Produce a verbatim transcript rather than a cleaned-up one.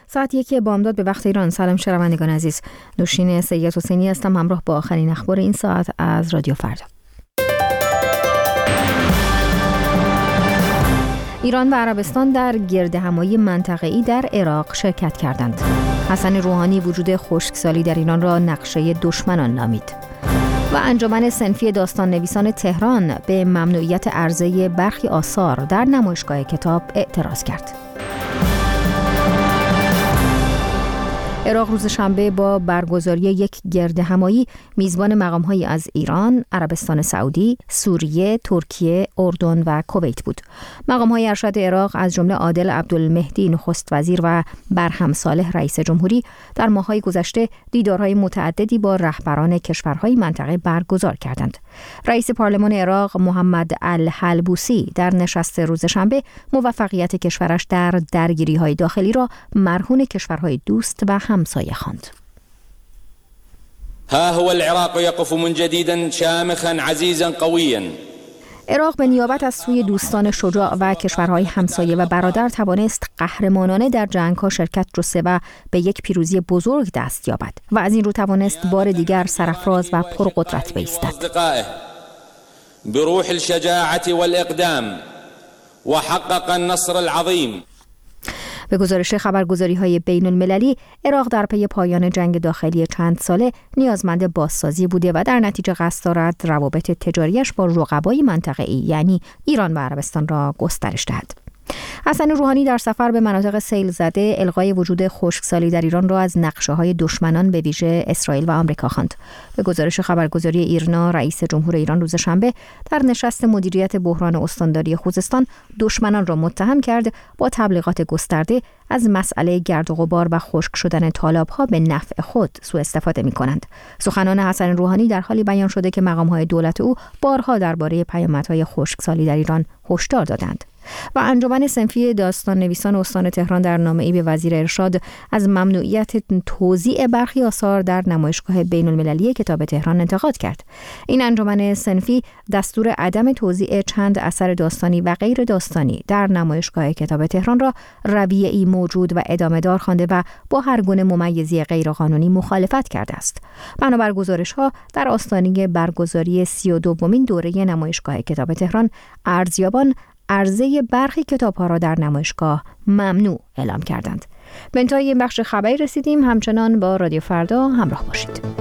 ساعت یک بامداد به وقت ایران. سلام شنوندگان عزیز، نوشین سید حسینی هستم همراه با آخرین اخبار این ساعت از رادیو فردا. ایران و عربستان در گردهمایی منطقه‌ای در عراق شرکت کردند. حسن روحانی وجود خشکسالی در ایران را نقشه دشمنان نامید. و انجمن صنفی داستان نویسان تهران به ممنوعیت عرضه برخی آثار در نمایشگاه کتاب اعتراض کرد. عراق روز شنبه با برگزاری یک گردهمایی میزبان مقام‌هایی از ایران، عربستان سعودی، سوریه، ترکیه، اردن و کویت بود. مقام‌های ارشد عراق از جمله عادل عبدالمهدی نخست وزیر و برهم صالح رئیس جمهوری در ماه‌های گذشته دیدارهای متعددی با رهبران کشورهای منطقه برگزار کردند. رئیس پارلمان عراق محمد الحلبوسی در نشست روز شنبه موفقیت کشورش در درگیری‌های داخلی را مرهون کشورهای دوست و همسایه خواند. ها هو العراق يقف من جديد شامخا عزيزا قويا. عراق به نیابت از سوی دوستان شجاع و کشورهای همسایه و برادر توانست قهرمانانه در جنگ‌ها شرکت جسته و به یک پیروزی بزرگ دست یابد و از این رو توانست بار دیگر سرافراز و پرقدرت بایستد. بروح الشجاعة والإقدام وحقق النصر العظيم. به گزارش خبرگزاری‌های بین‌المللی، عراق در پی پایان جنگ داخلی چند ساله نیازمند بازسازی بوده و در نتیجه قصد دارد روابط تجاریش با رقبای منطقه‌ای یعنی ایران و عربستان را گسترش دهد. حسن روحانی در سفر به مناطق سیل زده الغای وجود خشکسالی در ایران را از نقشه‌های دشمنان به ویژه اسرائیل و آمریکا خواند. به گزارش خبرگزاری ایرنا، رئیس جمهور ایران روز شنبه در نشست مدیریت بحران استانداری خوزستان دشمنان را متهم کرد با تبلیغات گسترده از مسئله گرد و غبار و خشک شدن تالاب‌ها به نفع خود سوء استفاده می‌کنند. سخنان حسن روحانی در حالی بیان شده که مقام‌های دولت او بارها درباره پیامدهای خشکسالی در ایران هشدار دادند. و انجمن صنفی داستان نویسان استان تهران در نامه‌ای به وزیر ارشاد از ممنوعیت توزیع برخی آثار در نمایشگاه بین‌المللی کتاب تهران انتقاد کرد. این انجمن صنفی دستور عدم توزیع چند اثر داستانی و غیر داستانی در نمایشگاه کتاب تهران را رویه‌ای موجود و ادامه دار خوانده و با هر گونه ممیزی غیرقانونی مخالفت کرده است. بنابر گزارش‌ها در آستانه برگزاری سی و دومین دوره نمایشگاه کتاب تهران، ارزیابان عرضه برخی کتاب‌ها را در نمایشگاه ممنوع اعلام کردند. به انتهای این بخش خبری رسیدیم. همچنان با رادیو فردا همراه باشید.